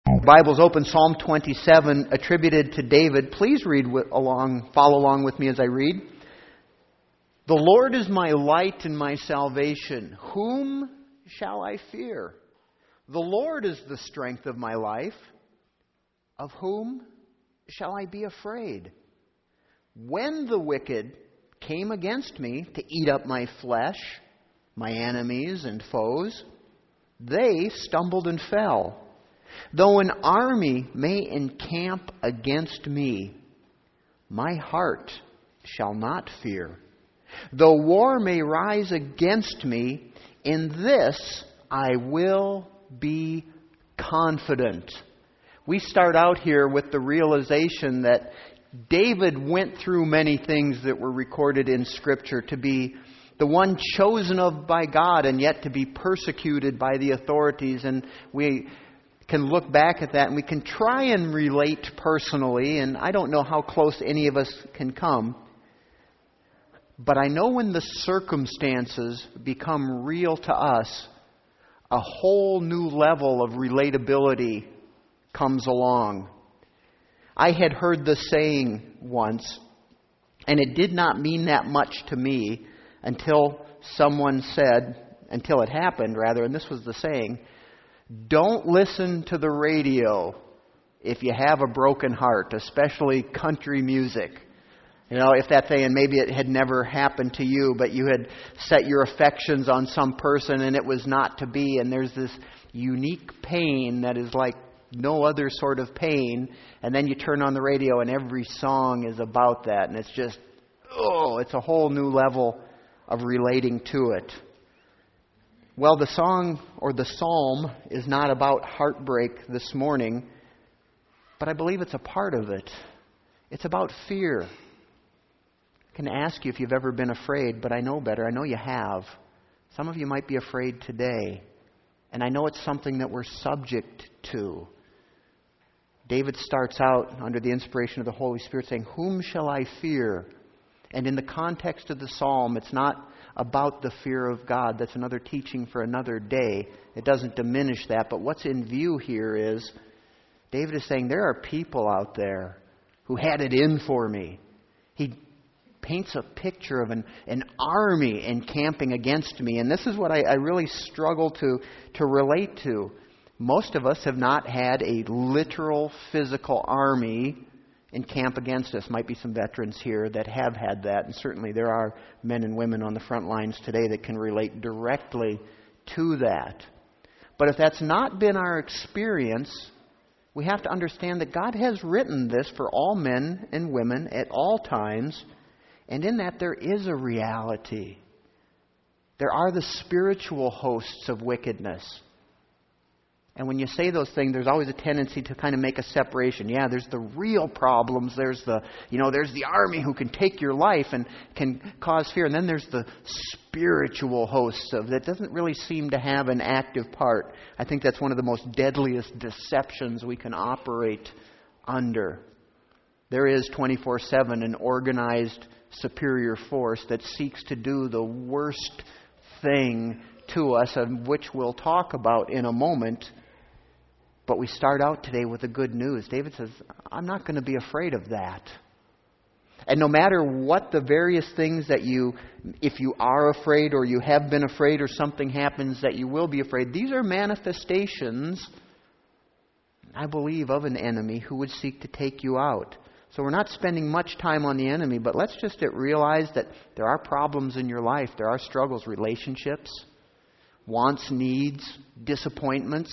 Bible's open, Psalm 27, attributed to David. Please follow along with me as I read. The Lord is my light and my salvation. Whom shall I fear? The Lord is the strength of my life. Of whom shall I be afraid? When the wicked came against me to eat up my flesh, my enemies and foes, they stumbled and fell. Though an army may encamp against me, my heart shall not fear. Though war may rise against me, in this I will be confident. We start out here with the realization that David went through many things that were recorded in Scripture to be the one chosen of by God and yet to be persecuted by the authorities. And we can look back at that and we can try and relate personally, and I don't know how close any of us can come. But I know when the circumstances become real to us, a whole new level of relatability comes along. I had heard the saying once, and it did not mean that much to me until it happened, and this was the saying: don't listen to the radio if you have a broken heart, especially country music. You know, if that thing, and maybe it had never happened to you, but you had set your affections on some person and it was not to be, and there's this unique pain that is like no other sort of pain, and then you turn on the radio and every song is about that, and it's just, it's a whole new level of relating to it. Well, the song or the psalm is not about heartbreak this morning, but I believe it's a part of it. It's about fear. I can ask you if you've ever been afraid, but I know better. I know you have. Some of you might be afraid today, and I know it's something that we're subject to. David starts out under the inspiration of the Holy Spirit saying, "Whom shall I fear?" And in the context of the psalm, it's not about the fear of God. That's another teaching for another day. It doesn't diminish that. But what's in view here is David is saying there are people out there who had it in for me. He paints a picture of an army encamping against me. And this is what I really struggle to relate to. Most of us have not had a literal physical army encamp against us. Might be some veterans here that have had that, and certainly there are men and women on the front lines today that can relate directly to that. But if that's not been our experience, we have to understand that God has written this for all men and women at all times, and in that there is a reality. There are the spiritual hosts of wickedness. And when you say those things, there's always a tendency to kind of make a separation. Yeah, there's the real problems. There's the army who can take your life and can cause fear. And then there's the spiritual hosts of that doesn't really seem to have an active part. I think that's one of the most deadliest deceptions we can operate under. There is 24/7 an organized superior force that seeks to do the worst thing to us, of which we'll talk about in a moment. But we start out today with the good news. David says, I'm not going to be afraid of that. And no matter what the various things that if you are afraid or you have been afraid or something happens that you will be afraid, these are manifestations, I believe, of an enemy who would seek to take you out. So we're not spending much time on the enemy, but let's just realize that there are problems in your life. There are struggles, relationships, wants, needs, disappointments.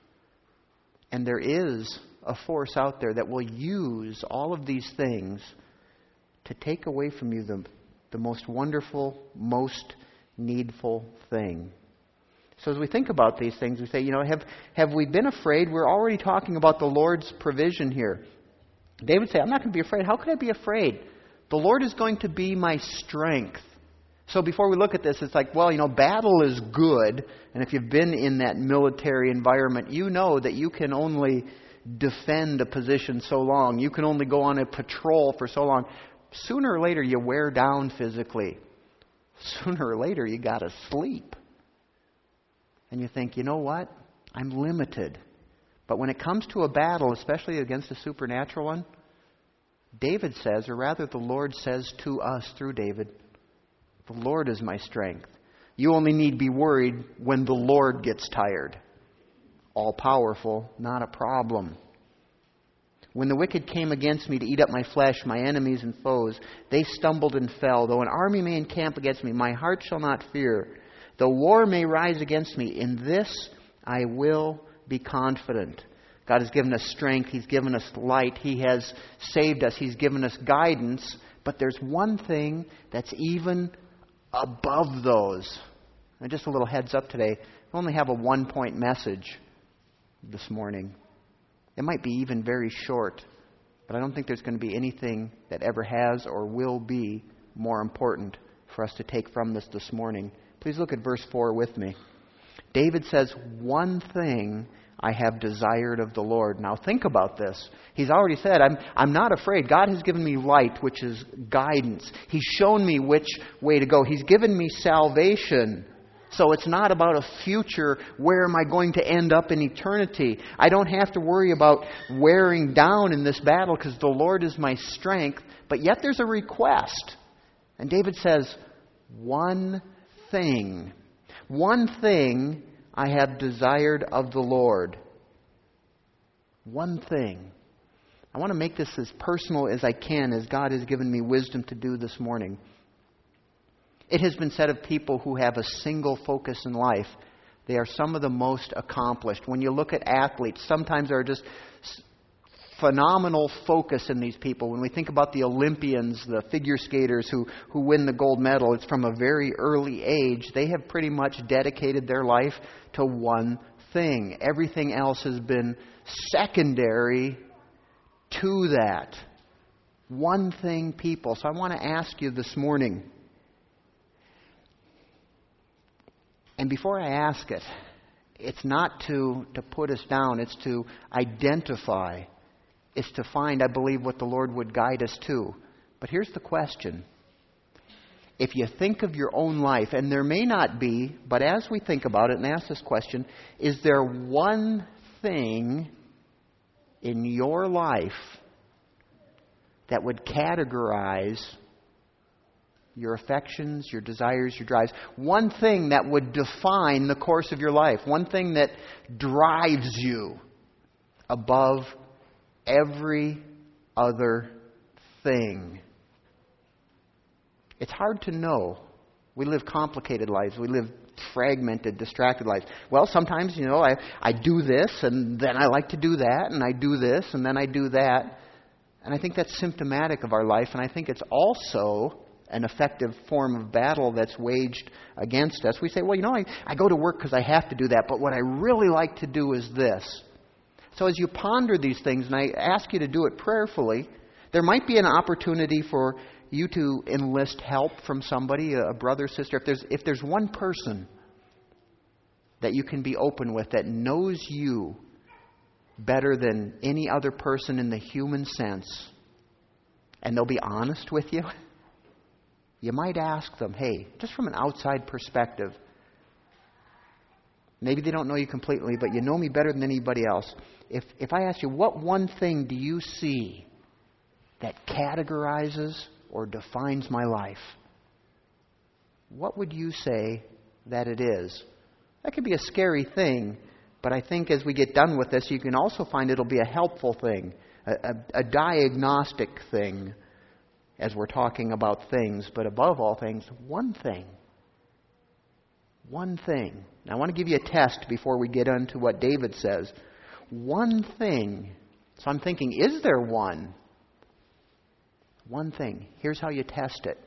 And there is a force out there that will use all of these things to take away from you the most wonderful, most needful thing. So as we think about these things, we say, have we been afraid? We're already talking about the Lord's provision here. David said, I'm not going to be afraid. How could I be afraid? The Lord is going to be my strength. So before we look at this, it's like, battle is good. And if you've been in that military environment, you know that you can only defend a position so long. You can only go on a patrol for so long. Sooner or later, you wear down physically. Sooner or later, you got to sleep. And you think, you know what? I'm limited. But when it comes to a battle, especially against a supernatural one, David says, or rather the Lord says to us through David, the Lord is my strength. You only need be worried when the Lord gets tired. All powerful, not a problem. When the wicked came against me to eat up my flesh, my enemies and foes, they stumbled and fell. Though an army may encamp against me, my heart shall not fear. Though war may rise against me, in this I will be confident. God has given us strength. He's given us light. He has saved us. He's given us guidance. But there's one thing that's even above those. And just a little heads up today. I only have a 1-point message this morning. It might be even very short, but I don't think there's going to be anything that ever has or will be more important for us to take from this morning. Please look at verse 4 with me. David says, one thing I have desired of the Lord. Now think about this. He's already said, I'm not afraid. God has given me light, which is guidance. He's shown me which way to go. He's given me salvation. So it's not about a future, where am I going to end up in eternity? I don't have to worry about wearing down in this battle because the Lord is my strength. But yet there's a request. And David says, one thing I have desired of the Lord. One thing. I want to make this as personal as I can, as God has given me wisdom to do this morning. It has been said of people who have a single focus in life, they are some of the most accomplished. When you look at athletes, sometimes there are just phenomenal focus in these people. When we think about the Olympians, the figure skaters who win the gold medal, it's from a very early age. They have pretty much dedicated their life to one thing. Everything else has been secondary to that. One thing people. So I want to ask you this morning, and before I ask it, it's not to put us down. It's to identify. It's to find, I believe, what the Lord would guide us to. But here's the question. If you think of your own life, and there may not be, but as we think about it and ask this question, is there one thing in your life that would categorize your affections, your desires, your drives? One thing that would define the course of your life. One thing that drives you above every other thing. It's hard to know. We live complicated lives. We live fragmented, distracted lives. Well, sometimes, I do this, and then I like to do that, and I do this, and then I do that. And I think that's symptomatic of our life, and I think it's also an effective form of battle that's waged against us. We say, well, I go to work because I have to do that, but what I really like to do is this. So as you ponder these things, and I ask you to do it prayerfully, there might be an opportunity for you to enlist help from somebody, a brother, sister. If there's one person that you can be open with that knows you better than any other person in the human sense, and they'll be honest with you, you might ask them, hey, just from an outside perspective, maybe they don't know you completely, but you know me better than anybody else. If I ask you, what one thing do you see that categorizes or defines my life? What would you say that it is? That could be a scary thing, but I think as we get done with this, you can also find it'll be a helpful thing, a diagnostic thing, as we're talking about things. But above all things, one thing. One thing. Now, I want to give you a test before we get into what David says. One thing. So I'm thinking, is there one? One thing. Here's how you test it.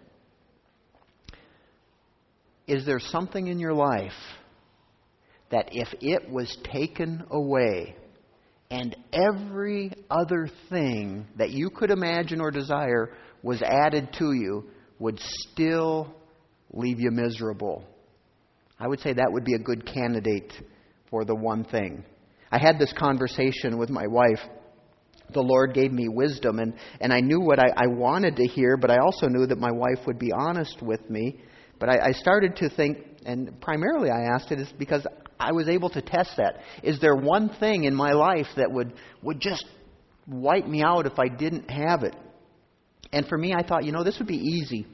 Is there something in your life that if it was taken away and every other thing that you could imagine or desire was added to you, would still leave you miserable? I would say that would be a good candidate for the one thing. I had this conversation with my wife. The Lord gave me wisdom, and I knew what I wanted to hear, but I also knew that my wife would be honest with me. But I started to think, and primarily I asked it is because I was able to test that. Is there one thing in my life that would just wipe me out if I didn't have it? And for me, I thought, this would be easy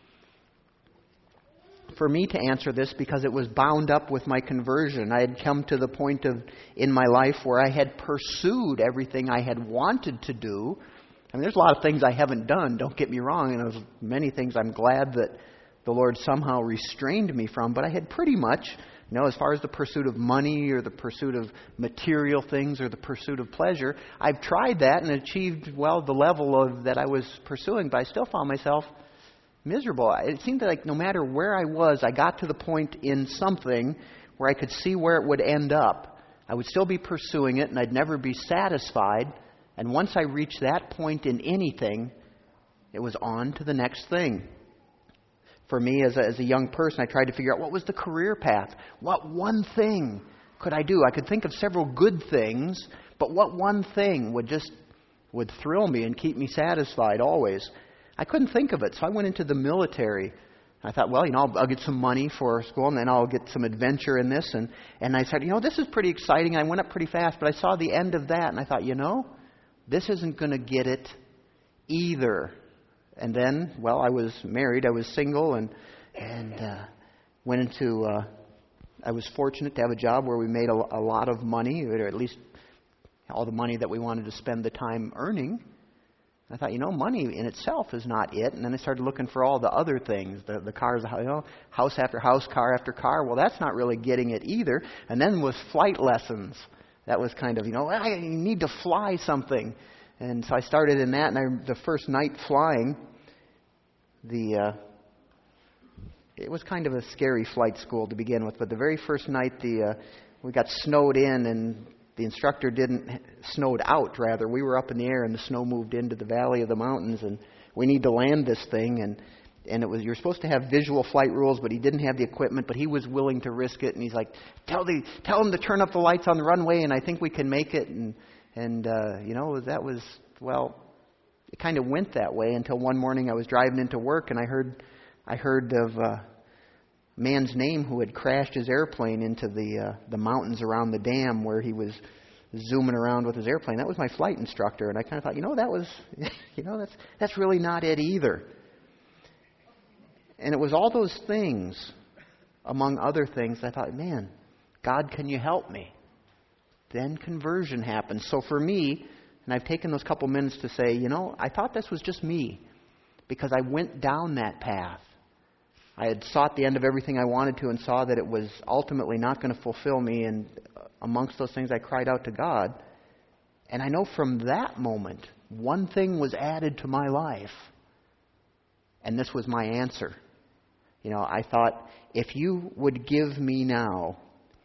for me to answer this because it was bound up with my conversion. I had come to the point in my life where I had pursued everything I had wanted to do. I mean, there's a lot of things I haven't done, don't get me wrong, and there's many things I'm glad that the Lord somehow restrained me from, but I had pretty much, as far as the pursuit of money or the pursuit of material things or the pursuit of pleasure, I've tried that and achieved, the level that I was pursuing, but I still found myself miserable. It seemed like no matter where I was, I got to the point in something where I could see where it would end up. I would still be pursuing it, and I'd never be satisfied. And once I reached that point in anything, it was on to the next thing. For me, as a young person, I tried to figure out what was the career path. What one thing could I do? I could think of several good things, but what one thing would thrill me and keep me satisfied always? I couldn't think of it, so I went into the military. I thought, I'll get some money for school, and then I'll get some adventure in this. And I said, this is pretty exciting. I went up pretty fast, but I saw the end of that, and I thought, this isn't going to get it either. And then, I was married. I was single, and went into. I was fortunate to have a job where we made a lot of money, or at least all the money that we wanted to spend the time earning. I thought, money in itself is not it. And then I started looking for all the other things, the cars, house after house, car after car. Well, that's not really getting it either. And then with flight lessons, that was kind of, I need to fly something. And so I started in that, and the first night flying, it was kind of a scary flight school to begin with. But the very first night, we got snowed in, and the instructor snowed out, rather. We were up in the air, and the snow moved into the valley of the mountains, and we need to land this thing. And it was, you're supposed to have visual flight rules, but he didn't have the equipment, but he was willing to risk it. And he's like, tell him to turn up the lights on the runway, and I think we can make it. And that was, it kind of went that way until one morning I was driving into work, and I heard of a man's name who had crashed his airplane into the mountains around the dam where he was zooming around with his airplane. That was my flight instructor, and I kind of thought, that was, that's really not it either. And it was all those things, among other things, I thought, man, God, can you help me? Then conversion happened. So for me, and I've taken those couple minutes to say, I thought this was just me because I went down that path. I had sought the end of everything I wanted to and saw that it was ultimately not going to fulfill me. And amongst those things, I cried out to God. And I know from that moment, one thing was added to my life. And this was my answer. I thought, if you would give me now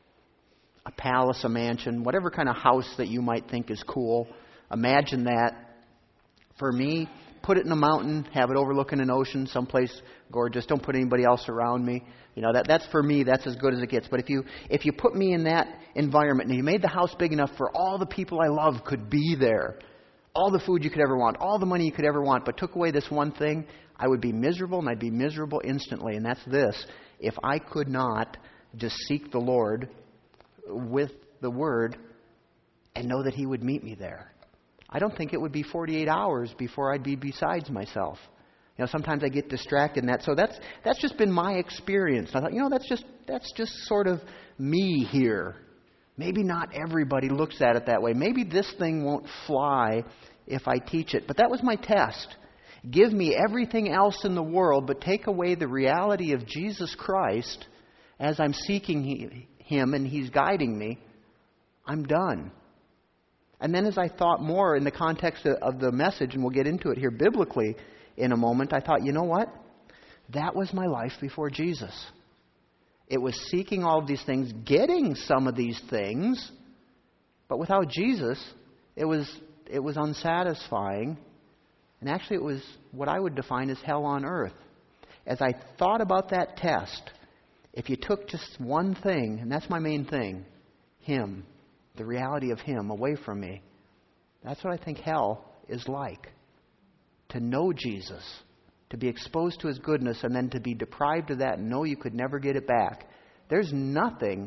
a palace, a mansion, whatever kind of house that you might think is cool, imagine that. For me, put it in a mountain, have it overlooking an ocean, someplace gorgeous. Don't put anybody else around me. That's for me. That's as good as it gets. But if you put me in that environment and you made the house big enough for all the people I love could be there, all the food you could ever want, all the money you could ever want, but took away this one thing, I would be miserable, and I'd be miserable instantly. And that's this: if I could not just seek the Lord with the Word and know that He would meet me there. I don't think it would be 48 hours before I'd be besides myself. Sometimes I get distracted in that. So that's just been my experience. I thought, that's just sort of me here. Maybe not everybody looks at it that way. Maybe this thing won't fly if I teach it. But that was my test. Give me everything else in the world, but take away the reality of Jesus Christ as I'm seeking Him and He's guiding me. I'm done. And then as I thought more in the context of the message, and we'll get into it here biblically in a moment, I thought, you know what? That was my life before Jesus. It was seeking all of these things, getting some of these things, but without Jesus, it was unsatisfying. And actually it was what I would define as hell on earth. As I thought about that test, if you took just one thing, and that's my main thing, Him, the reality of Him away from me, that's what I think hell is like. To know Jesus, to be exposed to His goodness, and then to be deprived of that and know you could never get it back. There's nothing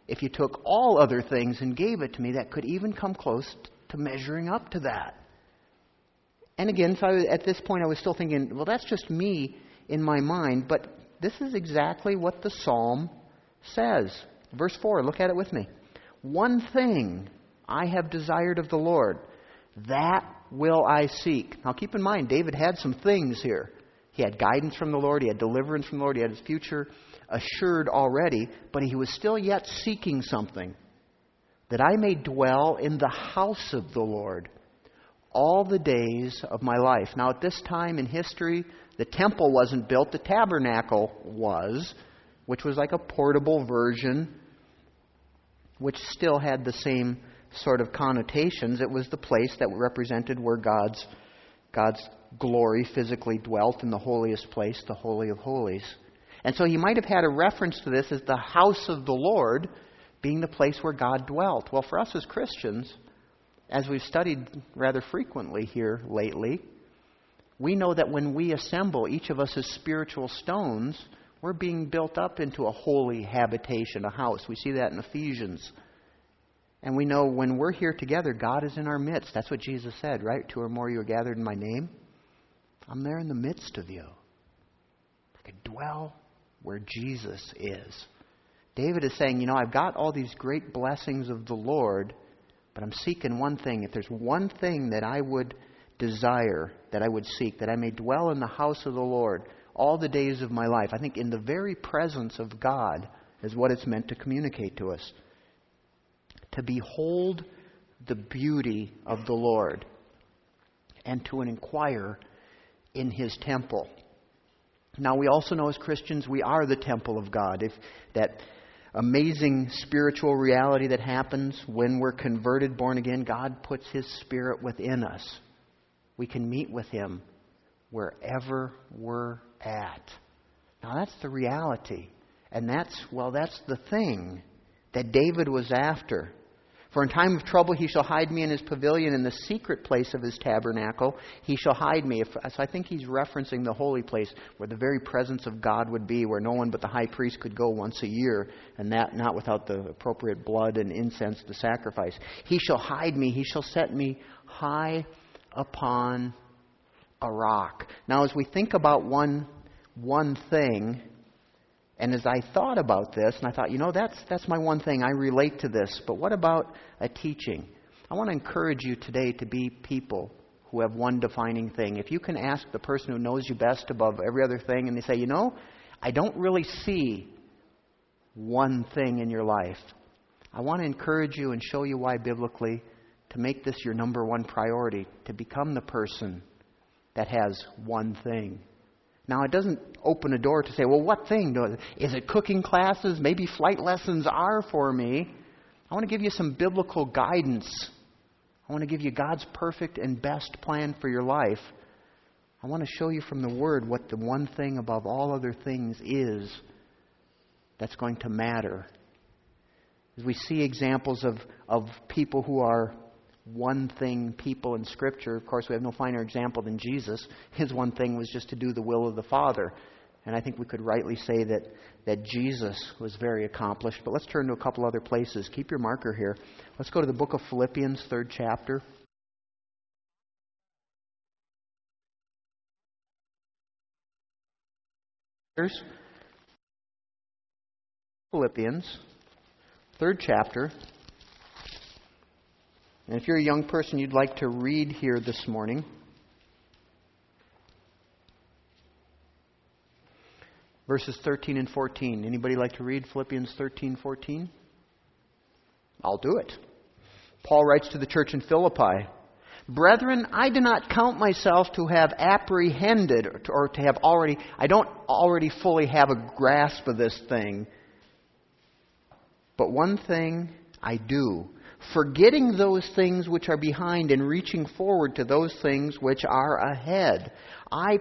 if you took all other things and gave it to me, that could even come close to measuring up to that. And again, so at this point I was still thinking, well, that's just me in my mind, but this is exactly what the psalm says. Verse 4, look at it with me. One thing I have desired of the Lord, that will I seek. Now keep in mind, David had some things here. He had guidance from the Lord, he had deliverance from the Lord, he had his future assured already, but he was still yet seeking something. That I may dwell in the house of the Lord all the days of my life. Now at this time in history, the temple wasn't built, the tabernacle was, which was like a portable version, which still had the same sort of connotations. It was the place that represented where God's glory physically dwelt in the holiest place, the Holy of Holies. And so he might have had a reference to this as the house of the Lord being the place where God dwelt. Well, for us as Christians, as we've studied rather frequently here lately, we know that when we assemble, each of us as spiritual stones, we're being built up into a holy habitation, a house. We see that in Ephesians. And we know when we're here together, God is in our midst. That's what Jesus said, right? 2 or more you are gathered in my name. I'm there in the midst of you. I could dwell where Jesus is. David is saying, I've got all these great blessings of the Lord, but I'm seeking one thing. If there's one thing that I would desire, that I would seek, that I may dwell in the house of the Lord all the days of my life. I think in the very presence of God is what it's meant to communicate to us. To behold the beauty of the Lord and to inquire in His temple. Now we also know as Christians we are the temple of God. If that amazing spiritual reality that happens when we're converted, born again, God puts His Spirit within us. We can meet with Him wherever we're at. Now that's the reality. And that's the thing that David was after. For in time of trouble he shall hide me in his pavilion, in the secret place of his tabernacle he shall hide me. So I think he's referencing the holy place where the very presence of God would be, where no one but the high priest could go once a year, and that not without the appropriate blood and incense to sacrifice. He shall hide me, he shall set me high upon a rock. Now as we think about one thing, and as I thought about this, and I thought, that's my one thing. I relate to this. But what about a teaching? I want to encourage you today to be people who have one defining thing. If you can ask the person who knows you best above every other thing, and they say, I don't really see one thing in your life. I want to encourage you and show you why biblically to make this your number one priority, to become the person that has one thing. Now, it doesn't open a door to say, well, what thing? Is it cooking classes? Maybe flight lessons are for me. I want to give you some biblical guidance. I want to give you God's perfect and best plan for your life. I want to show you from the Word what the one thing above all other things is that's going to matter. As we see examples of people who are one thing people in Scripture. Of course, we have no finer example than Jesus. His one thing was just to do the will of the Father. And I think we could rightly say that Jesus was very accomplished. But let's turn to a couple other places. Keep your marker here. Let's go to the book of Philippians, 3rd chapter. Here's Philippians, 3rd chapter. And if you're a young person, you'd like to read here this morning. Verses 13 and 14. Anybody like to read Philippians 13, 14? I'll do it. Paul writes to the church in Philippi, Brethren, I do not count myself to have apprehended or to have already, I don't already fully have a grasp of this thing. But one thing I do, forgetting those things which are behind and reaching forward to those things which are ahead. I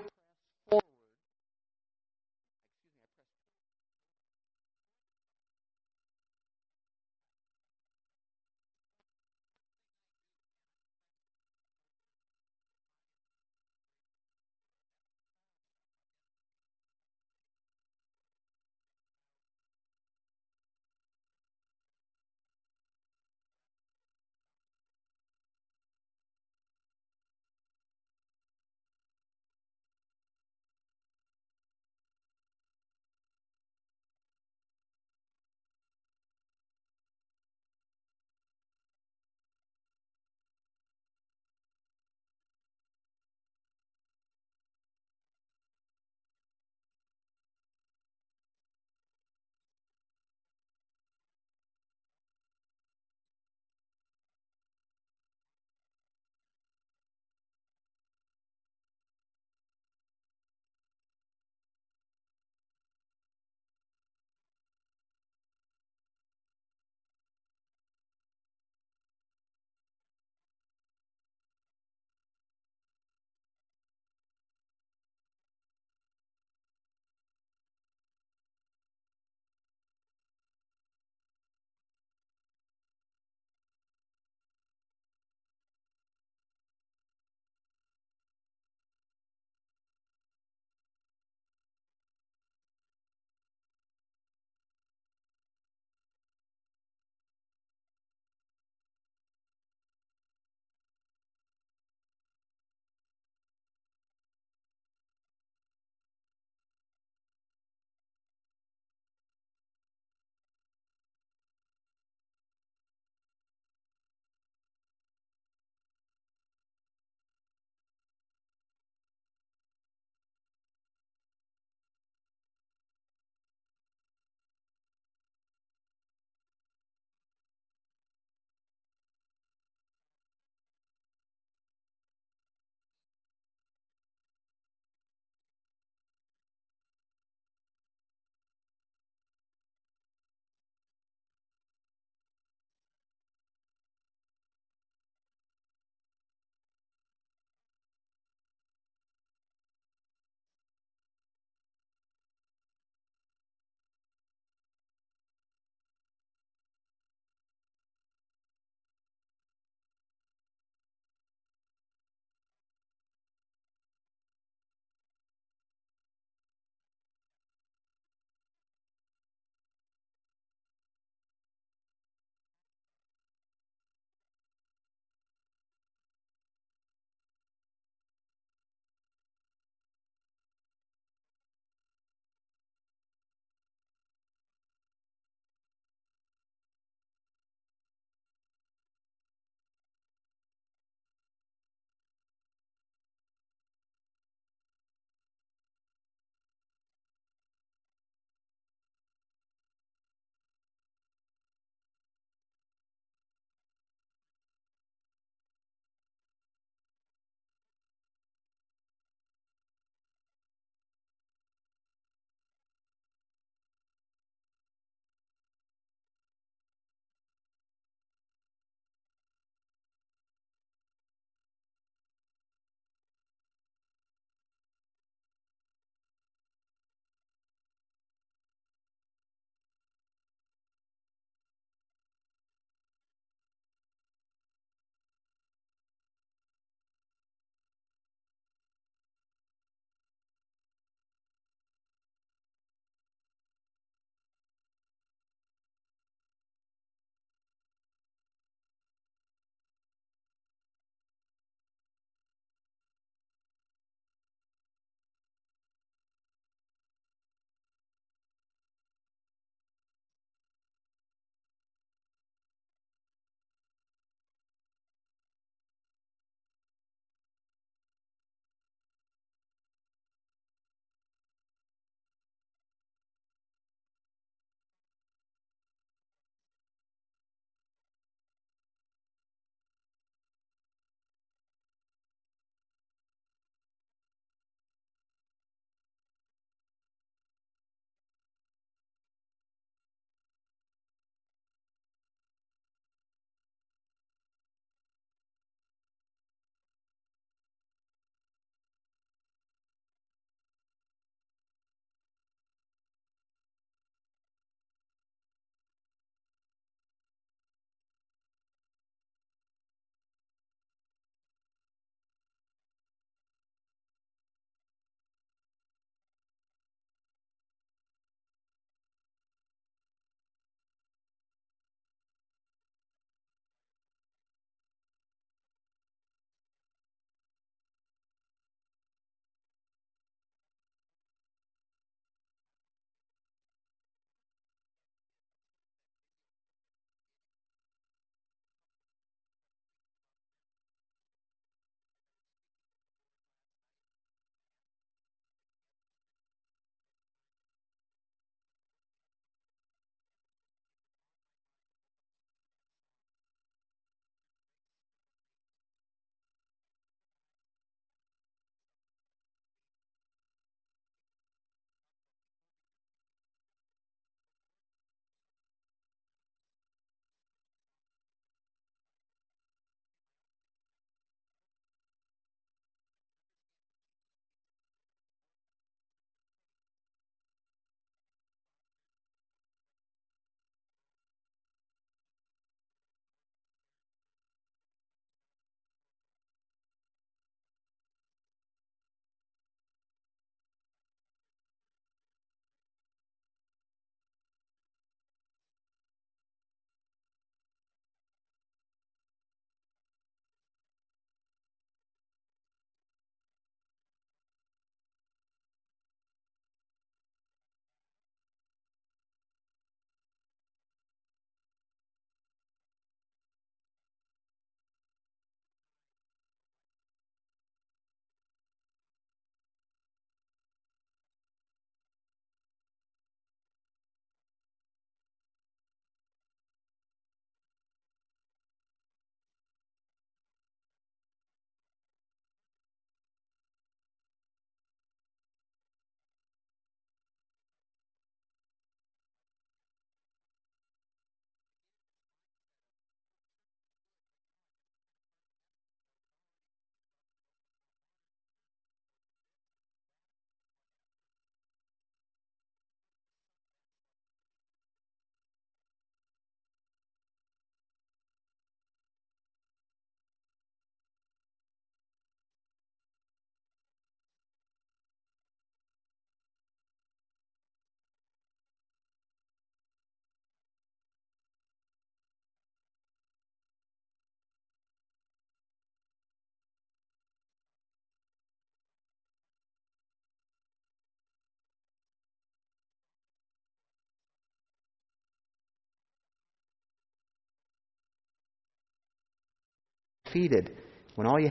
defeated. When all you have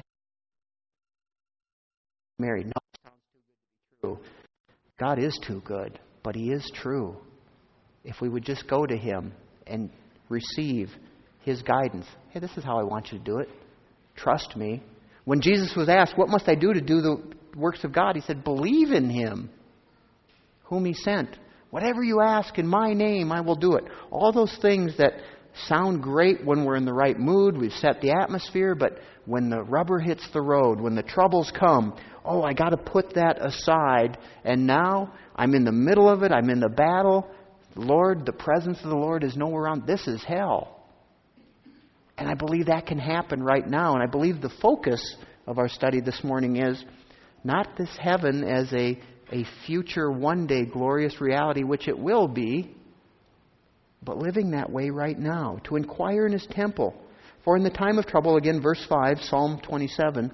is married. No, it sounds too good to be true. God is too good, but He is true. If we would just go to Him and receive His guidance. Hey, this is how I want you to do it. Trust me. When Jesus was asked, what must I do to do the works of God? He said, believe in Him whom He sent. Whatever you ask in my name, I will do it. All those things that sound great when we're in the right mood, we've set the atmosphere, but when the rubber hits the road, when the troubles come, I got to put that aside, and now I'm in the middle of it, I'm in the battle. Lord, the presence of the Lord is nowhere around. This is hell. And I believe that can happen right now, and I believe the focus of our study this morning is not this heaven as a future one day glorious reality, which it will be, but living that way right now, to inquire in His temple. For in the time of trouble, again, verse 5, Psalm 27,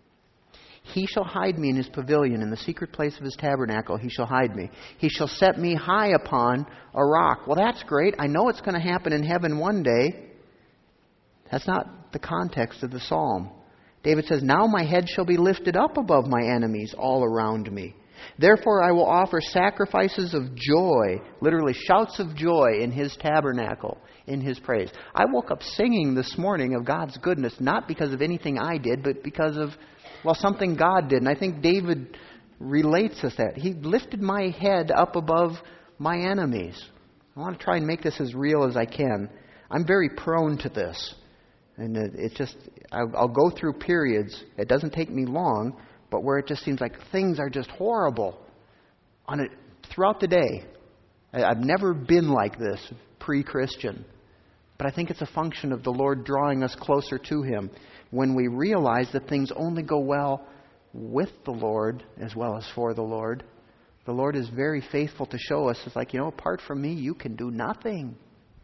He shall hide me in His pavilion, in the secret place of His tabernacle He shall hide me. He shall set me high upon a rock. Well, that's great. I know it's going to happen in heaven one day. That's not the context of the psalm. David says, now my head shall be lifted up above my enemies all around me. Therefore I will offer sacrifices of joy, literally shouts of joy in His tabernacle, in His praise. I woke up singing this morning of God's goodness, not because of anything I did, but because of, something God did. And I think David relates us that. He lifted my head up above my enemies. I want to try and make this as real as I can. I'm very prone to this. And it's just, I'll go through periods, it doesn't take me long, but where it just seems like things are just horrible throughout the day. I've never been like this pre-Christian. But I think it's a function of the Lord drawing us closer to Him when we realize that things only go well with the Lord as well as for the Lord. The Lord is very faithful to show us, it's like, apart from me, you can do nothing.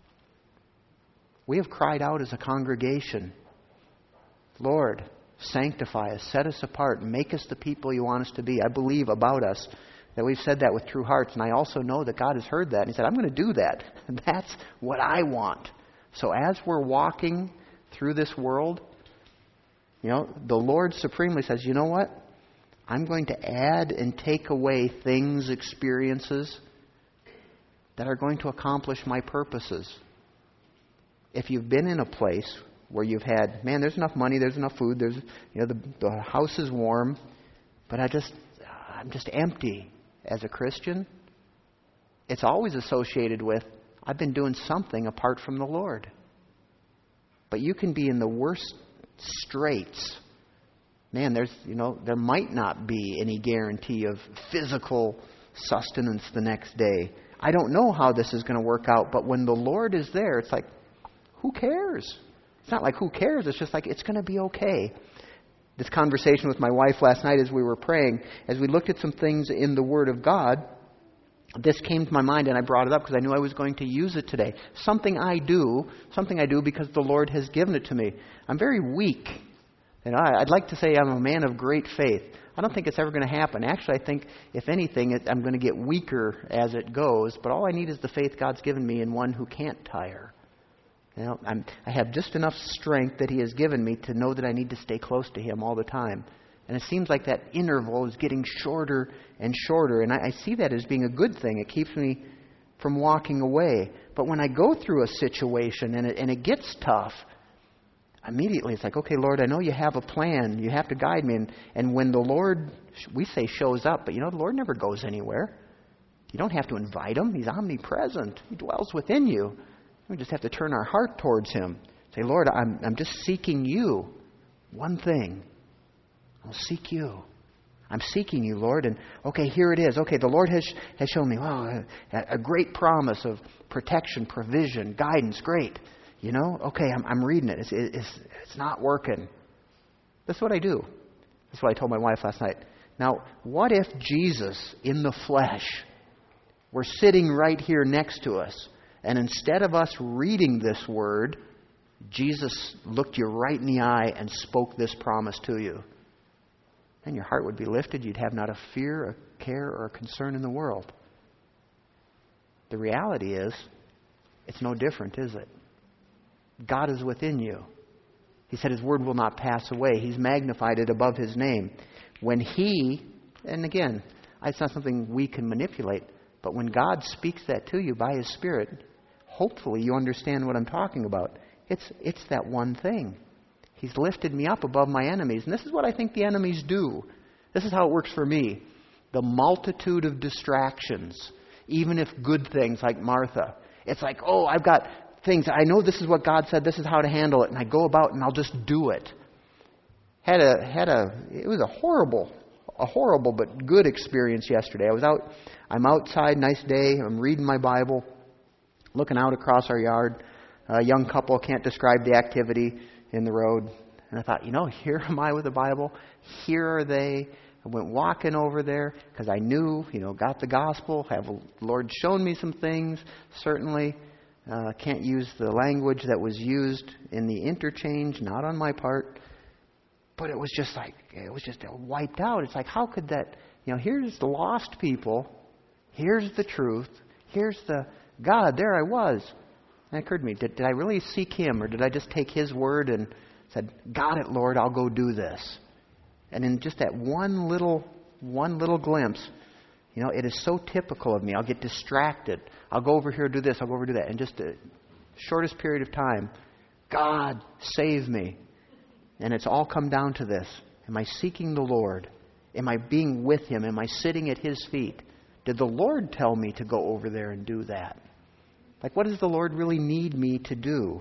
We have cried out as a congregation, Lord, sanctify us, set us apart, make us the people you want us to be. I believe about us that we've said that with true hearts, and I also know that God has heard that. And He said, I'm going to do that. And that's what I want. So as we're walking through this world, the Lord supremely says, you know what? I'm going to add and take away things, experiences that are going to accomplish my purposes. If you've been in a place where you've had, there's enough money, there's enough food, there's, the house is warm, but I'm just empty as a Christian. It's always associated with, I've been doing something apart from the Lord. But you can be in the worst straits. There might not be any guarantee of physical sustenance the next day. I don't know how this is going to work out, but when the Lord is there, it's like, who cares? It's not like who cares. It's just like it's going to be okay. This conversation with my wife last night as we were praying, as we looked at some things in the Word of God, this came to my mind and I brought it up because I knew I was going to use it today. Something I do because the Lord has given it to me. I'm very weak. I'd like to say I'm a man of great faith. I don't think it's ever going to happen. Actually, I think, if anything, I'm going to get weaker as it goes. But all I need is the faith God's given me in one who can't tire. I have just enough strength that He has given me to know that I need to stay close to Him all the time. And it seems like that interval is getting shorter and shorter. And I see that as being a good thing. It keeps me from walking away. But when I go through a situation and it gets tough, immediately it's like, okay, Lord, I know you have a plan. You have to guide me. And when the Lord, we say shows up, but the Lord never goes anywhere. You don't have to invite Him. He's omnipresent. He dwells within you. We just have to turn our heart towards Him. Say, Lord, I'm just seeking You. One thing. I'll seek You. I'm seeking You, Lord. And okay, here it is. Okay, the Lord has shown me, a great promise of protection, provision, guidance. Great. Okay, I'm reading it. It's not working. That's what I do. That's what I told my wife last night. Now, what if Jesus in the flesh were sitting right here next to us, and instead of us reading this word, Jesus looked you right in the eye and spoke this promise to you? Then your heart would be lifted. You'd have not a fear, a care, or a concern in the world. The reality is, it's no different, is it? God is within you. He said His word will not pass away. He's magnified it above His name. When He, and again, it's not something we can manipulate, but when God speaks that to you by His Spirit, hopefully you understand what I'm talking about. It's that one thing. He's lifted me up above my enemies. And this is what I think the enemies do. This is how it works for me. The multitude of distractions, even if good things like Martha. It's like, oh, I've got things. I know this is what God said. This is how to handle it. And I go about and I'll just do it. It was a horrible but good experience yesterday. I'm outside, nice day. I'm reading my Bible, looking out across our yard. A young couple, can't describe the activity in the road. And I thought, here am I with the Bible. Here are they. I went walking over there because I knew, got the gospel. Have the Lord shown me some things? Certainly. Can't use the language that was used in the interchange, not on my part. But it was just wiped out. It's like, how could that, here's the lost people. Here's the truth. Here's the God. There I was. And it occurred to me, did I really seek Him, or did I just take His word and said, got it, Lord, I'll go do this? And in just that one little glimpse, it is so typical of me. I'll get distracted. I'll go over here and do this. I'll go over and do that. In just the shortest period of time, God, save me. And it's all come down to this. Am I seeking the Lord? Am I being with Him? Am I sitting at His feet? Did the Lord tell me to go over there and do that? Like, what does the Lord really need me to do?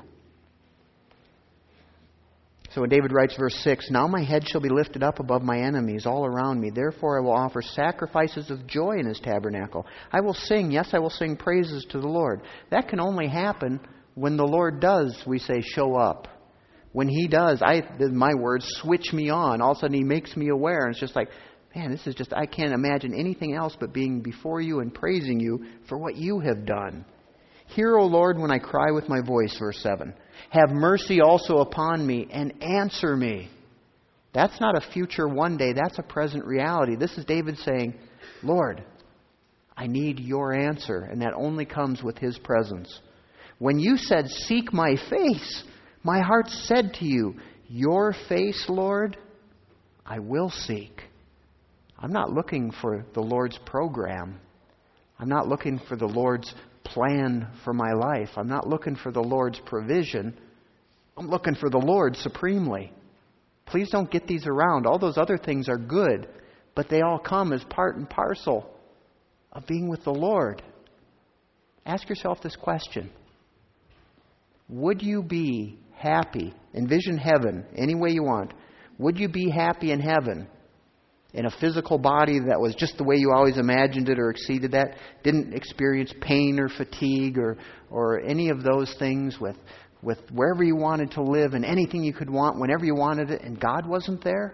So when David writes verse 6, now my head shall be lifted up above my enemies all around me. Therefore I will offer sacrifices of joy in His tabernacle. I will sing, yes, I will sing praises to the Lord. That can only happen when the Lord does, we say, show up. When He does, my words, switch me on. All of a sudden He makes me aware. And it's just like, man, this is just, I can't imagine anything else but being before You and praising You for what You have done. Hear, O Lord, when I cry with my voice, verse 7. Have mercy also upon me and answer me. That's not a future one day. That's a present reality. This is David saying, Lord, I need Your answer. And that only comes with His presence. When You said, seek my face, my heart said to You, Your face, Lord, I will seek. I'm not looking for the Lord's program. I'm not looking for the Lord's plan for my life. I'm not looking for the Lord's provision. I'm looking for the Lord supremely. Please don't get these around. All those other things are good, but they all come as part and parcel of being with the Lord. Ask yourself this question. Would you be happy? Envision heaven any way you want. Would you be happy in heaven? In a physical body that was just the way you always imagined it or exceeded that, didn't experience pain or fatigue or any of those things with wherever you wanted to live and anything you could want whenever you wanted it, and God wasn't there?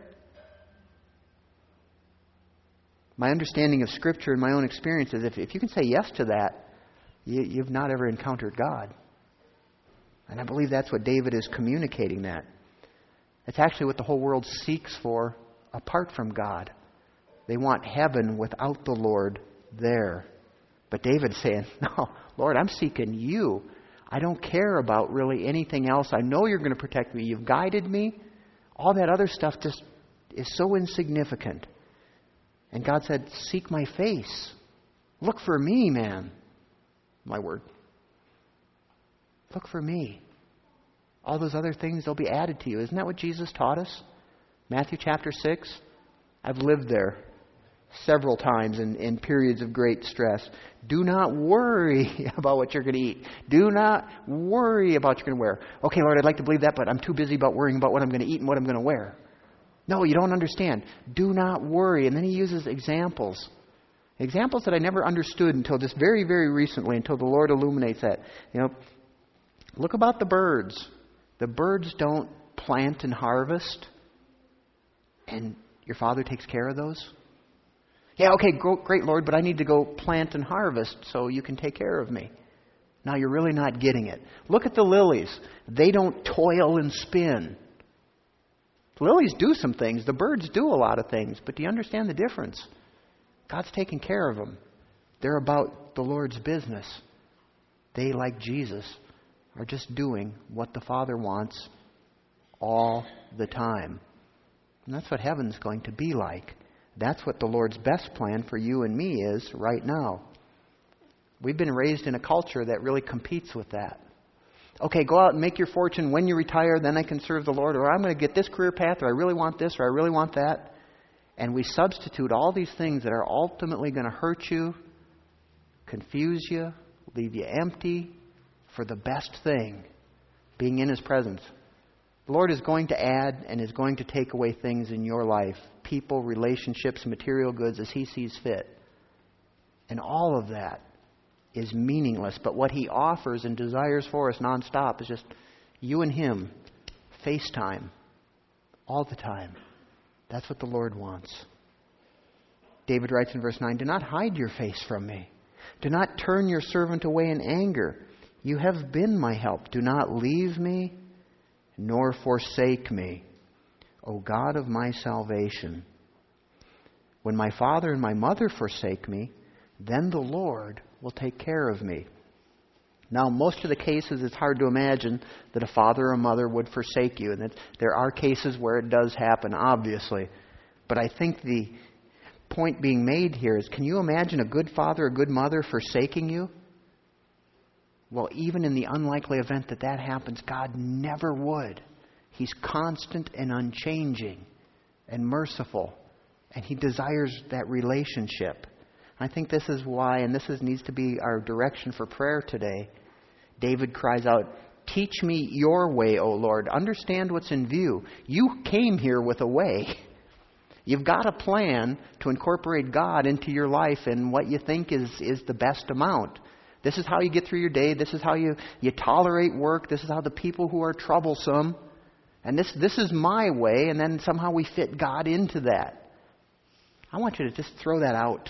My understanding of Scripture and my own experience is if you can say yes to that, you've not ever encountered God. And I believe that's what David is communicating that. It's actually what the whole world seeks for apart from God. They want heaven without the Lord there. But David's saying, no, Lord, I'm seeking You. I don't care about really anything else. I know You're going to protect me. You've guided me. All that other stuff just is so insignificant. And God said, seek my face. Look for me, man. My word. Look for me. All those other things, they'll be added to you. Isn't that what Jesus taught us? Matthew chapter 6. I've lived there several times in periods of great stress. Do not worry about what you're going to eat. Do not worry about what you're going to wear. Okay, Lord, I'd like to believe that, but I'm too busy about worrying about what I'm going to eat and what I'm going to wear. No, you don't understand. Do not worry. And then He uses examples. Examples that I never understood until just very, very recently, until the Lord illuminates that. Look about the birds. The birds don't plant and harvest. And your Father takes care of those? Yeah, okay, great, Lord, but I need to go plant and harvest so You can take care of me. Now, you're really not getting it. Look at the lilies. They don't toil and spin. The lilies do some things. The birds do a lot of things. But do you understand the difference? God's taking care of them. They're about the Lord's business. They, like Jesus, are just doing what the Father wants all the time. And that's what heaven's going to be like. That's what the Lord's best plan for you and me is right now. We've been raised in a culture that really competes with that. Okay, go out and make your fortune. When you retire, then I can serve the Lord. Or I'm going to get this career path, or I really want this, or I really want that. And we substitute all these things that are ultimately going to hurt you, confuse you, leave you empty, for the best thing, being in His presence. The Lord is going to add and is going to take away things in your life. People, relationships, material goods as He sees fit. And all of that is meaningless. But what He offers and desires for us nonstop is just you and Him, FaceTime, all the time. That's what the Lord wants. David writes in verse 9, "Do not hide your face from me. Do not turn your servant away in anger. You have been my help. Do not leave me, nor forsake me, O God of my salvation. When my father and my mother forsake me, then the Lord will take care of me." Now, most of the cases, it's hard to imagine that a father or a mother would forsake you. And that there are cases where it does happen, obviously. But I think the point being made here is, can you imagine a good father, a good mother forsaking you? Well, even in the unlikely event that that happens, God never would. He's constant and unchanging and merciful. And He desires that relationship. I think this is why, and needs to be our direction for prayer today, David cries out, "Teach me your way, O Lord." Understand what's in view. You came here with a way. You've got a plan to incorporate God into your life and what you think is the best amount. This is how you get through your day. This is how you tolerate work. This is how the people who are troublesome. And this is my way, and then somehow we fit God into that. I want you to just throw that out.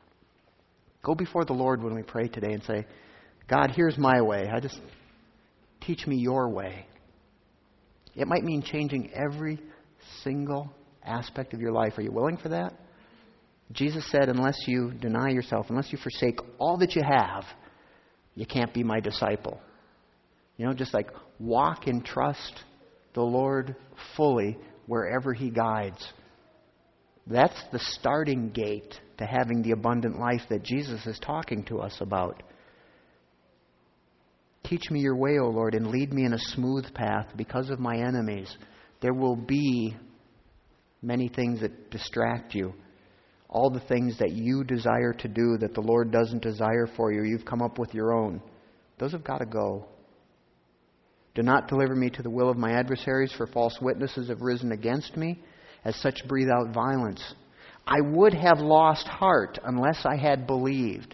Go before the Lord when we pray today and say, "God, here's my way. Teach me your way." It might mean changing every single aspect of your life. Are you willing for that? Jesus said, unless you deny yourself, unless you forsake all that you have, you can't be my disciple. Just like walk and trust the Lord fully wherever He guides. That's the starting gate to having the abundant life that Jesus is talking to us about. Teach me your way, O Lord, and lead me in a smooth path because of my enemies. There will be many things that distract you. All the things that you desire to do that the Lord doesn't desire for you, you've come up with your own. Those have got to go. Do not deliver me to the will of my adversaries, for false witnesses have risen against me. As such breathe out violence. I would have lost heart unless I had believed.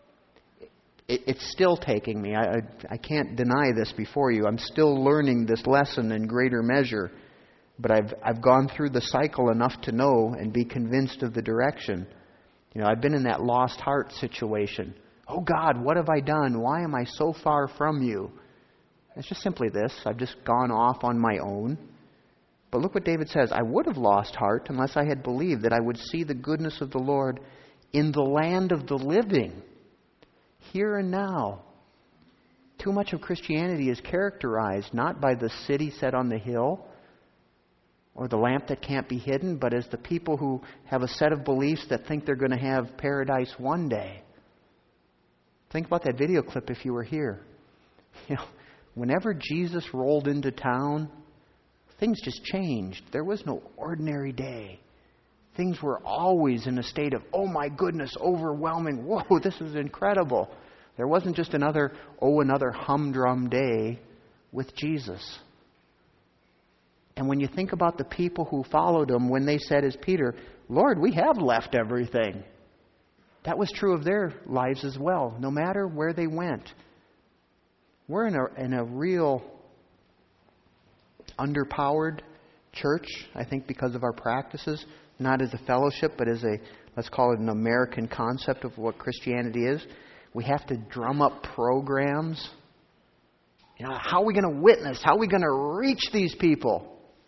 It's still taking me. I can't deny this before you. I'm still learning this lesson in greater measure. But I've gone through the cycle enough to know and be convinced of the direction. I've been in that lost heart situation. Oh God, what have I done? Why am I so far from you? It's just simply this. I've just gone off on my own. But look what David says. I would have lost heart unless I had believed that I would see the goodness of the Lord in the land of the living, here and now. Too much of Christianity is characterized not by the city set on the hill or the lamp that can't be hidden, but as the people who have a set of beliefs that think they're going to have paradise one day. Think about that video clip if you were here. Whenever Jesus rolled into town, things just changed. There was no ordinary day. Things were always in a state of, oh my goodness, overwhelming. Whoa, this is incredible. There wasn't just another humdrum day with Jesus. And when you think about the people who followed Him, when they said as Peter, Lord, we have left everything. That was true of their lives as well, no matter where they went. We're in a real underpowered church, I think, because of our practices, not as a fellowship, but as let's call it an American concept of what Christianity is. We have to drum up programs. How are we going to witness? How are we going to reach these people?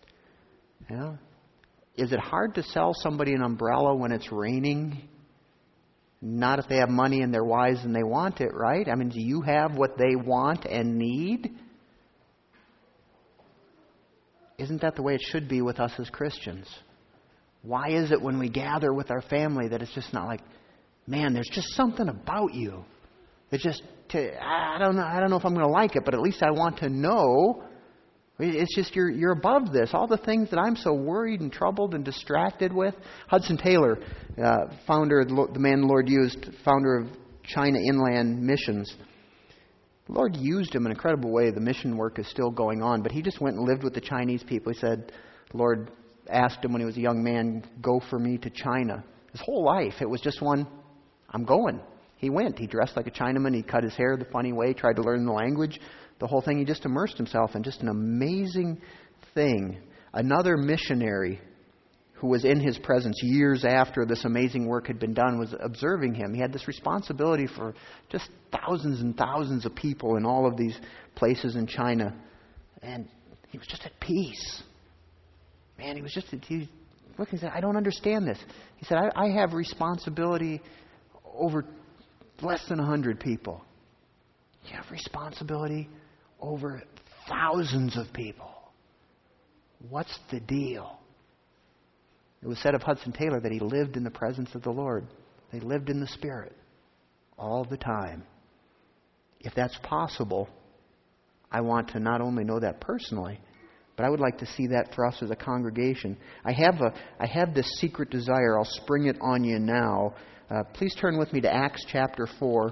Is it hard to sell somebody an umbrella when it's raining? Not if they have money and they're wise and they want it, right? Do you have what they want and need? isn't that the way it should be with us as Christians? Why is it when we gather with our family that it's just not like, man, there's just something about you. It's just, I don't know if I'm going to like it, but at least I want to know. It's just you're above this. All the things that I'm so worried and troubled and distracted with. Hudson Taylor, founder, the man the Lord used, founder of China Inland Missions. The Lord used him in an incredible way. The mission work is still going on. But he just went and lived with the Chinese people. He said, the Lord asked him when he was a young man, go for me to China. His whole life, it was just one, I'm going. He went. He dressed like a Chinaman. He cut his hair the funny way, tried to learn the language. The whole thing, he just immersed himself in just an amazing thing. Another missionary who was in his presence years after this amazing work had been done was observing him. He had this responsibility for just thousands and thousands of people in all of these places in China. And he was just at peace. Man, he looked and said, I don't understand this. He said, I have responsibility over less than 100 people. You have responsibility over thousands of people. What's the deal? It was said of Hudson Taylor that he lived in the presence of the Lord. They lived in the Spirit all the time. If that's possible, I want to not only know that personally, but I would like to see that for us as a congregation. I have this secret desire. I'll spring it on you now. Please turn with me to Acts chapter 4.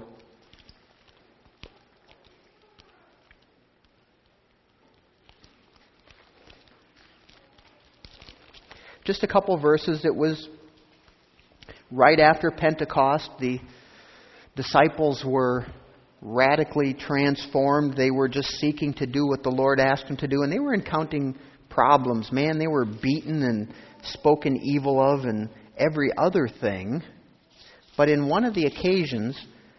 Just a couple verses. It was right after Pentecost. The disciples were radically transformed. They were just seeking to do what the Lord asked them to do. And they were encountering problems. Man, they were beaten and spoken evil of and every other thing. But in one of the occasions,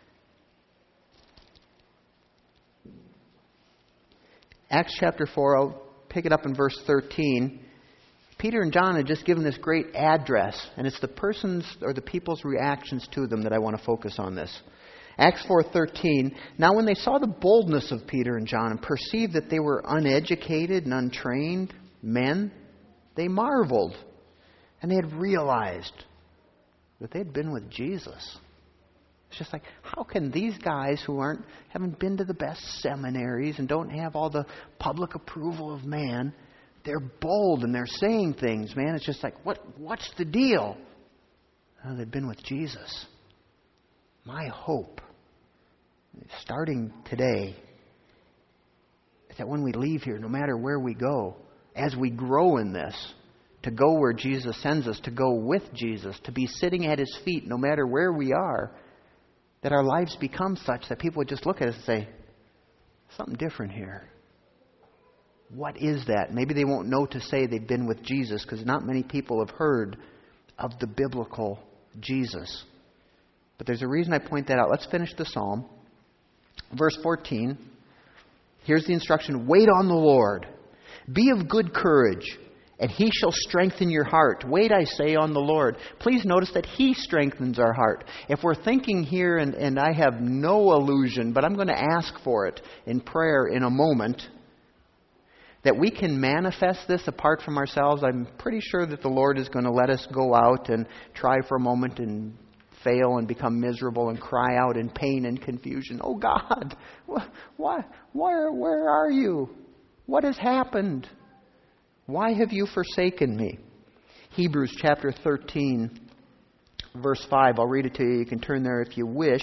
Acts chapter 4, I'll pick it up in verse 13. Peter and John had just given this great address, and it's the person's or the people's reactions to them that I want to focus on this. Acts 4:13. Now when they saw the boldness of Peter and John and perceived that they were uneducated and untrained men, they marveled, and they had realized that they had been with Jesus. It's just like, how can these guys who haven't been to the best seminaries and don't have all the public approval of man, they're bold and they're saying things, man. It's just like, what's the deal? Oh, they've been with Jesus. My hope, starting today, is that when we leave here, no matter where we go, as we grow in this, to go where Jesus sends us, to go with Jesus, to be sitting at His feet, no matter where we are, that our lives become such that people would just look at us and say, something different here. What is that? Maybe they won't know to say they've been with Jesus because not many people have heard of the biblical Jesus. But there's a reason I point that out. Let's finish the psalm. Verse 14. Here's the instruction. Wait on the Lord. Be of good courage, and He shall strengthen your heart. Wait, I say, on the Lord. Please notice that He strengthens our heart. If we're thinking here, and I have no illusion, but I'm going to ask for it in prayer in a moment, that we can manifest this apart from ourselves. I'm pretty sure that the Lord is going to let us go out and try for a moment and fail and become miserable and cry out in pain and confusion. Oh God, where are you? What has happened? Why have you forsaken me? Hebrews chapter 13, verse 5. I'll read it to you. You can turn there if you wish.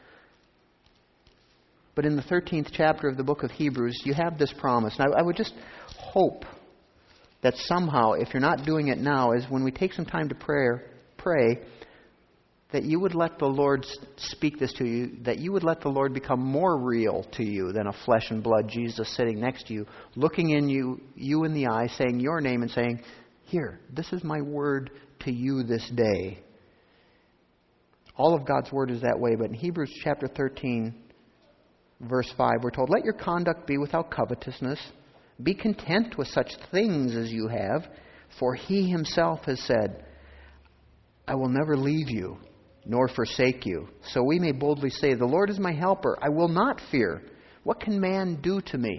But in the 13th chapter of the book of Hebrews, you have this promise. And I would just hope that somehow, if you're not doing it now, is when we take some time to pray, that you would let the Lord speak this to you, that you would let the Lord become more real to you than a flesh and blood Jesus sitting next to you, looking in you in the eye, saying your name and saying, here, this is my word to you this day. All of God's word is that way, but in Hebrews chapter 13, verse 5, we're told, let your conduct be without covetousness. Be content with such things as you have, for He Himself has said, I will never leave you, nor forsake you. So we may boldly say, the Lord is my helper. I will not fear. What can man do to me?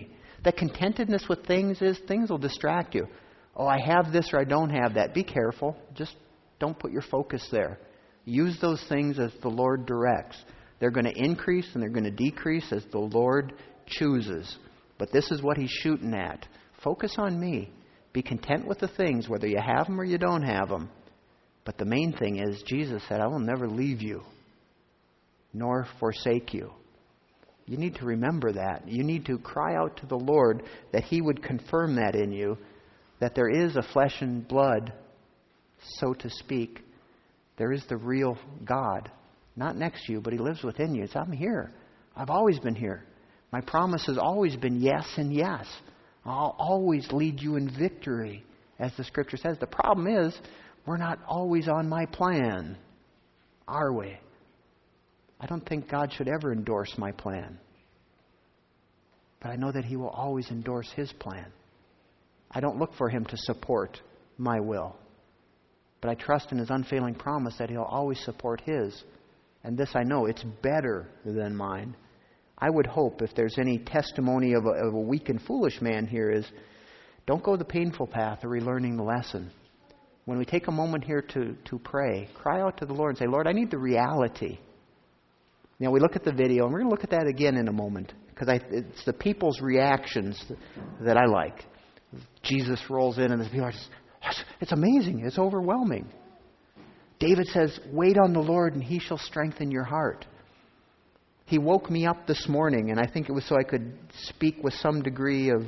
That contentedness with things will distract you. Oh, I have this or I don't have that. Be careful. Just don't put your focus there. Use those things as the Lord directs. They're going to increase and they're going to decrease as the Lord chooses. But this is what He's shooting at. Focus on me. Be content with the things, whether you have them or you don't have them. But the main thing is, Jesus said, I will never leave you, nor forsake you. You need to remember that. You need to cry out to the Lord that He would confirm that in you, that there is a flesh and blood, so to speak. There is the real God, not next to you, but He lives within you. It's, I'm here. I've always been here. My promise has always been yes and yes. I'll always lead you in victory, as the Scripture says. The problem is, we're not always on my plan, are we? I don't think God should ever endorse my plan. But I know that He will always endorse His plan. I don't look for Him to support my will. But I trust in His unfailing promise that He'll always support His. And this I know, it's better than mine. I would hope, if there's any testimony of a weak and foolish man here, is don't go the painful path of relearning the lesson. When we take a moment here to pray, cry out to the Lord and say, Lord, I need the reality. You know, we look at the video, and we're going to look at that again in a moment, because it's the people's reactions that I like. Jesus rolls in, and the people are just, it's amazing. It's overwhelming. David says, wait on the Lord, and He shall strengthen your heart. He woke me up this morning, and I think it was so I could speak with some degree of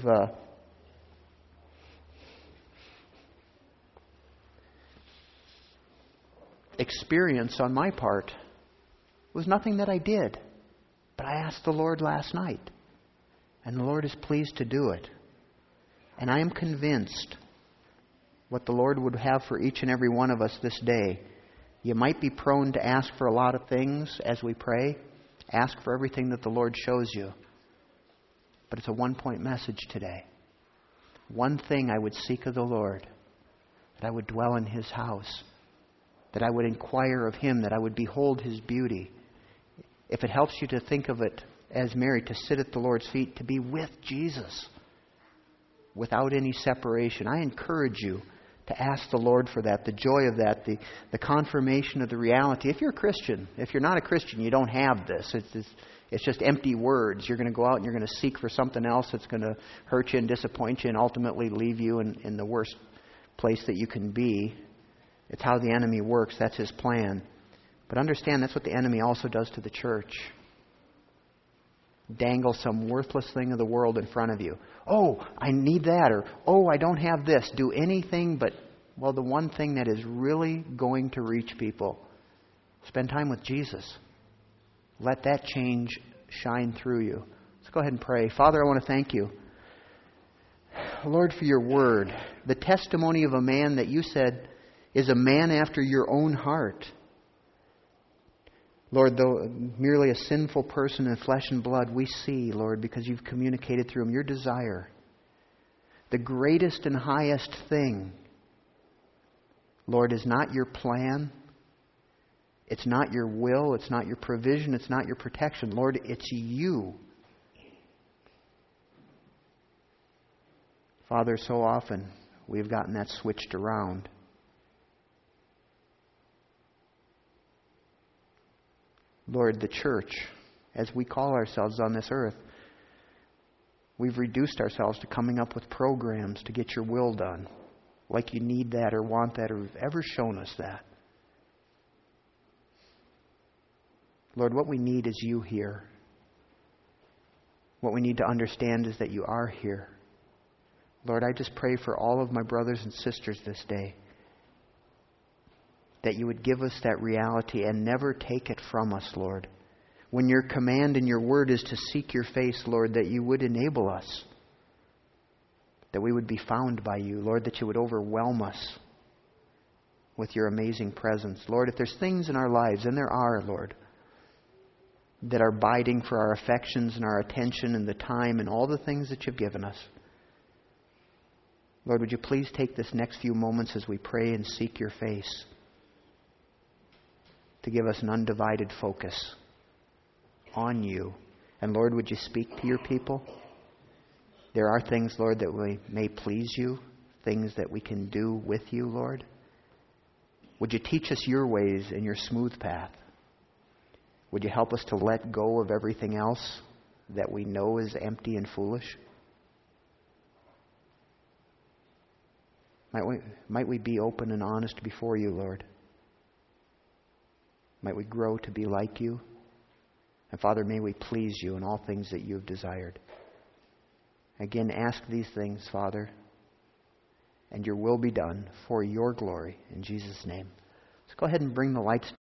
experience on my part. It was nothing that I did. But I asked the Lord last night. And the Lord is pleased to do it. And I am convinced what the Lord would have for each and every one of us this day. You might be prone to ask for a lot of things as we pray. Ask for everything that the Lord shows you. But it's a one-point message today. One thing I would seek of the Lord, that I would dwell in His house, that I would inquire of Him, that I would behold His beauty. If it helps you to think of it as Mary, to sit at the Lord's feet, to be with Jesus without any separation, I encourage you to ask the Lord for that, the joy of that, the confirmation of the reality. If you're a Christian, if you're not a Christian, you don't have this. It's just empty words. You're going to go out and you're going to seek for something else that's going to hurt you and disappoint you and ultimately leave you in the worst place that you can be. It's how the enemy works. That's his plan. But understand, that's what the enemy also does to the church. Dangle some worthless thing of the world in front of you. Oh, I need that, or oh, I don't have this. Do anything but, well, the one thing that is really going to reach people. Spend time with Jesus. Let that change shine through you. Let's go ahead and pray. Father, I want to thank You, Lord, for Your word. The testimony of a man that You said is a man after Your own heart. Lord, though merely a sinful person in flesh and blood, we see, Lord, because You've communicated through him Your desire. The greatest and highest thing, Lord, is not Your plan. It's not Your will. It's not Your provision. It's not Your protection. Lord, it's You. Father, so often we've gotten that switched around. Lord, the church, as we call ourselves on this earth, we've reduced ourselves to coming up with programs to get Your will done. Like You need that or want that or have ever shown us that. Lord, what we need is You here. What we need to understand is that You are here. Lord, I just pray for all of my brothers and sisters this day, that You would give us that reality and never take it from us, Lord. When Your command and Your word is to seek Your face, Lord, that You would enable us, that we would be found by You, Lord, that You would overwhelm us with Your amazing presence. Lord, if there's things in our lives, and there are, Lord, that are biting for our affections and our attention and the time and all the things that You've given us, Lord, would You please take this next few moments as we pray and seek Your face, to give us an undivided focus on You. And Lord, would You speak to Your people? There are things, Lord, that we may please you, things that we can do with you, Lord. Would you teach us your ways and your smooth path? Would you help us to let go of everything else that we know is empty and foolish? Might we be open and honest before you, Lord? Might we grow to be like you? And Father, may we please you in all things that you have desired. Again, ask these things, Father, and your will be done for your glory. In Jesus' name. Let's go ahead and bring the lights